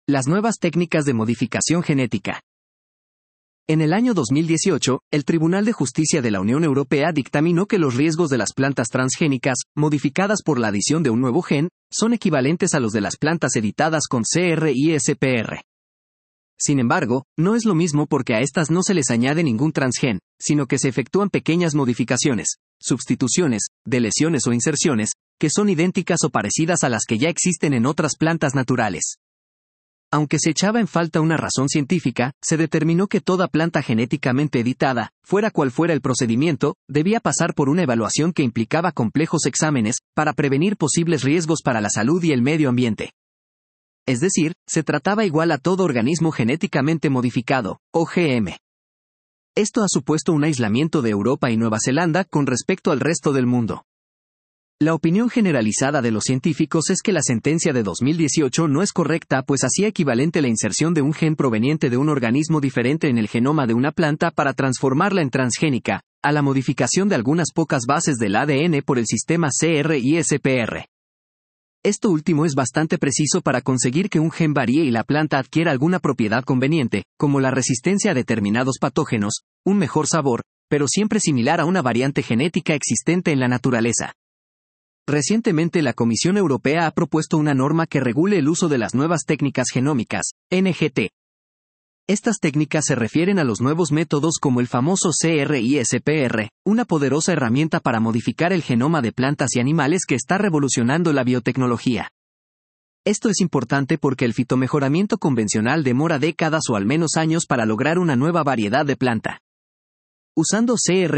Las nuevas técnicas de modificación genética. En el año 2018, el Tribunal de Justicia de la Unión Europea dictaminó que los riesgos de las plantas transgénicas, modificadas por la adición de un nuevo gen, son equivalentes a los de las plantas editadas con CRISPR. Sin embargo, no es lo mismo porque a estas no se les añade ningún transgen, sino que se efectúan pequeñas modificaciones, sustituciones, deleciones o inserciones, que son idénticas o parecidas a las que ya existen en otras plantas naturales. Aunque se echaba en falta una razón científica, se determinó que toda planta genéticamente editada, fuera cual fuera el procedimiento, debía pasar por una evaluación que implicaba complejos exámenes, para prevenir posibles riesgos para la salud y el medio ambiente. Es decir, se trataba igual a todo organismo genéticamente modificado, OGM. Esto ha supuesto un aislamiento de Europa y Nueva Zelanda con respecto al resto del mundo. La opinión generalizada de los científicos es que la sentencia de 2018 no es correcta, pues hacía equivalente la inserción de un gen proveniente de un organismo diferente en el genoma de una planta para transformarla en transgénica, a la modificación de algunas pocas bases del ADN por el sistema CRISPR. Esto último es bastante preciso para conseguir que un gen varíe y la planta adquiera alguna propiedad conveniente, como la resistencia a determinados patógenos, un mejor sabor, pero siempre similar a una variante genética existente en la naturaleza. Recientemente la Comisión Europea ha propuesto una norma que regule el uso de las nuevas técnicas genómicas, NGT. Estas técnicas se refieren a los nuevos métodos como el famoso CRISPR, una poderosa herramienta para modificar el genoma de plantas y animales que está revolucionando la biotecnología. Esto es importante porque el fitomejoramiento convencional demora décadas o al menos años para lograr una nueva variedad de planta. Usando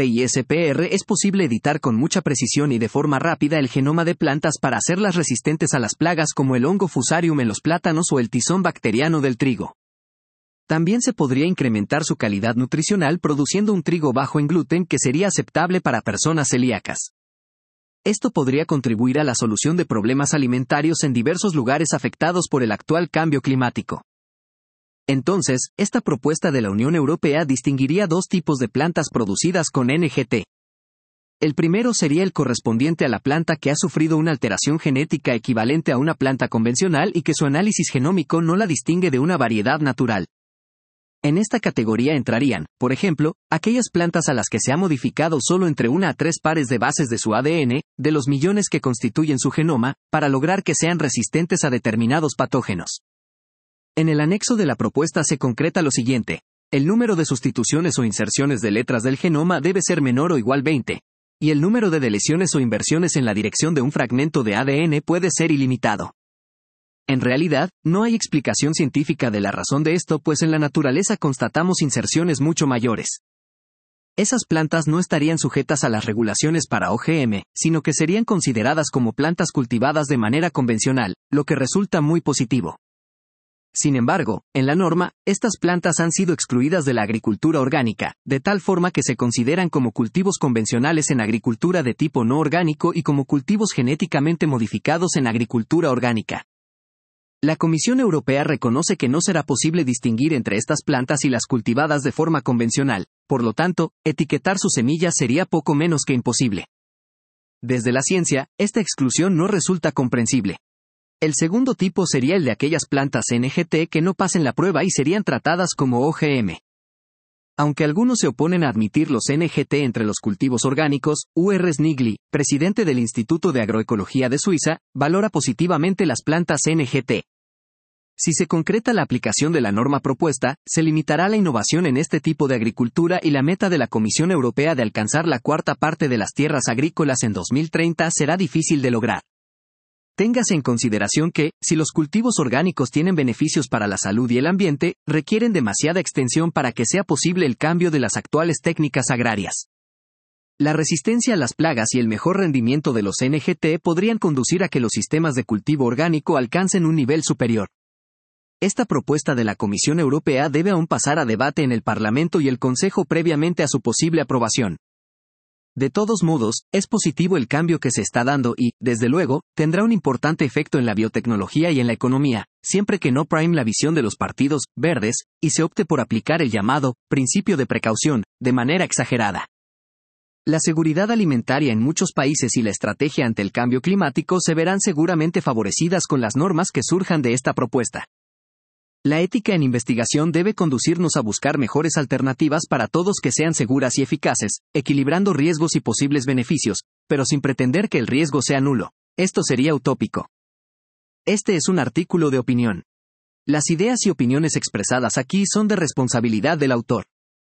CRISPR es posible editar con mucha precisión y de forma rápida el genoma de plantas para hacerlas resistentes a las plagas como el hongo Fusarium en los plátanos o el tizón bacteriano del trigo. También se podría incrementar su calidad nutricional produciendo un trigo bajo en gluten que sería aceptable para personas celíacas. Esto podría contribuir a la solución de problemas alimentarios en diversos lugares afectados por el actual cambio climático. Entonces, esta propuesta de la Unión Europea distinguiría dos tipos de plantas producidas con NGT. El primero sería el correspondiente a la planta que ha sufrido una alteración genética equivalente a una planta convencional y que su análisis genómico no la distingue de una variedad natural. En esta categoría entrarían, por ejemplo, aquellas plantas a las que se ha modificado solo entre 1 a 3 pares de bases de su ADN, de los millones que constituyen su genoma, para lograr que sean resistentes a determinados patógenos. En el anexo de la propuesta se concreta lo siguiente: el número de sustituciones o inserciones de letras del genoma debe ser menor o igual 20, y el número de deleciones o inversiones en la dirección de un fragmento de ADN puede ser ilimitado. En realidad, no hay explicación científica de la razón de esto, pues en la naturaleza constatamos inserciones mucho mayores. Esas plantas no estarían sujetas a las regulaciones para OGM, sino que serían consideradas como plantas cultivadas de manera convencional, lo que resulta muy positivo. Sin embargo, en la norma, estas plantas han sido excluidas de la agricultura orgánica, de tal forma que se consideran como cultivos convencionales en agricultura de tipo no orgánico y como cultivos genéticamente modificados en agricultura orgánica. La Comisión Europea reconoce que no será posible distinguir entre estas plantas y las cultivadas de forma convencional, por lo tanto, etiquetar sus semillas sería poco menos que imposible. Desde la ciencia, esta exclusión no resulta comprensible. El segundo tipo sería el de aquellas plantas NGT que no pasen la prueba y serían tratadas como OGM. Aunque algunos se oponen a admitir los NGT entre los cultivos orgánicos, Urs Nigli, presidente del Instituto de Agroecología de Suiza, valora positivamente las plantas NGT. Si se concreta la aplicación de la norma propuesta, se limitará la innovación en este tipo de agricultura y la meta de la Comisión Europea de alcanzar la cuarta parte de las tierras agrícolas en 2030 será difícil de lograr. Téngase en consideración que, si los cultivos orgánicos tienen beneficios para la salud y el ambiente, requieren demasiada extensión para que sea posible el cambio de las actuales técnicas agrarias. La resistencia a las plagas y el mejor rendimiento de los NGT podrían conducir a que los sistemas de cultivo orgánico alcancen un nivel superior. Esta propuesta de la Comisión Europea debe aún pasar a debate en el Parlamento y el Consejo previamente a su posible aprobación. De todos modos, es positivo el cambio que se está dando y, desde luego, tendrá un importante efecto en la biotecnología y en la economía, siempre que no prime la visión de los partidos verdes y se opte por aplicar el llamado principio de precaución de manera exagerada. La seguridad alimentaria en muchos países y la estrategia ante el cambio climático se verán seguramente favorecidas con las normas que surjan de esta propuesta. La ética en investigación debe conducirnos a buscar mejores alternativas para todos que sean seguras y eficaces, equilibrando riesgos y posibles beneficios, pero sin pretender que el riesgo sea nulo. Esto sería utópico. Este es un artículo de opinión. Las ideas y opiniones expresadas aquí son de responsabilidad del autor.